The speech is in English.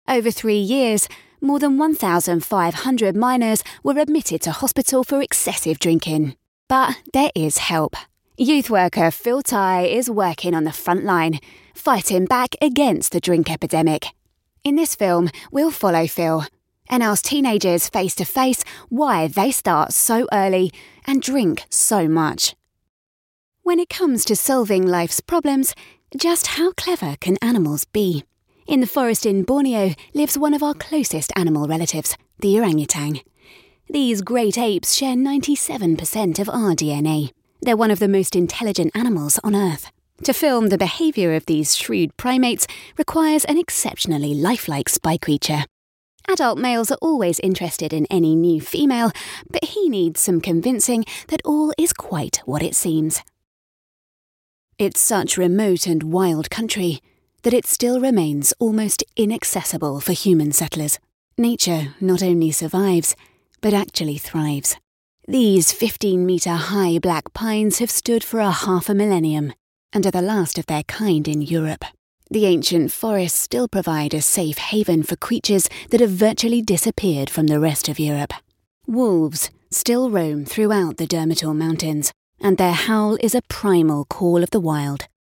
Over 3 years, more than 1,500 miners were admitted to hospital for excessive drinking. But there is help. Youth worker Phil Tai is working on the front line, fighting back against the drink epidemic. In this film, we'll follow Phil and ask teenagers face to face why they start so early and drink so much. When it comes to solving life's problems, just how clever can animals be? In the forest in Borneo lives one of our closest animal relatives, the orangutan. These great apes share 97% of our DNA. They're one of the most intelligent animals on Earth. To film the behaviour of these shrewd primates requires an exceptionally lifelike spy creature. Adult males are always interested in any new female, but he needs some convincing that all is quite what it seems. It's such remote and wild country that it still remains almost inaccessible for human settlers. Nature not only survives, but actually thrives. These 15-metre-high black pines have stood for a half a millennium and are the last of their kind in Europe. The ancient forests still provide a safe haven for creatures that have virtually disappeared from the rest of Europe. Wolves still roam throughout the Durmitor Mountains, and their howl is a primal call of the wild.